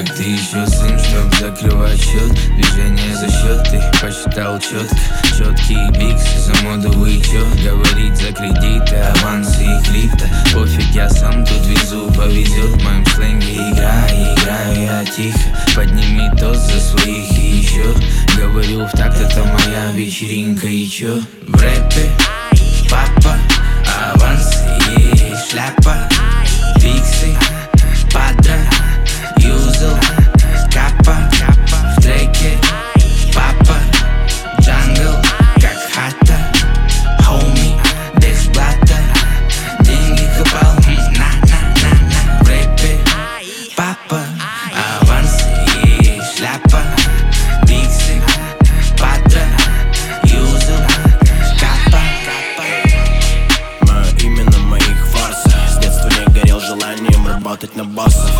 как ты еще сын, чтоб закрывать счет. Движение за счет, ты посчитал четко. Четкие биксы за моду вычет. Говорит за кредиты, авансы и крипто. Пофиг, я сам тут везу, повезет. В моем сленге играю я тихо. Подними тост за своих и еще. Говорю в такт, это моя вечеринка и чё? В рэпе папа, авансы и шляпа. Фиксы, патра, юзал, капа. В треке папа, джангл, как хата. Хоуми, без блата. Деньги копал, на. В рэпе папа, авансы и шляпа. Фиксы, патра, юзал, капа. Мое имя на моих фарсах. С детства не горел желанием работать на босса.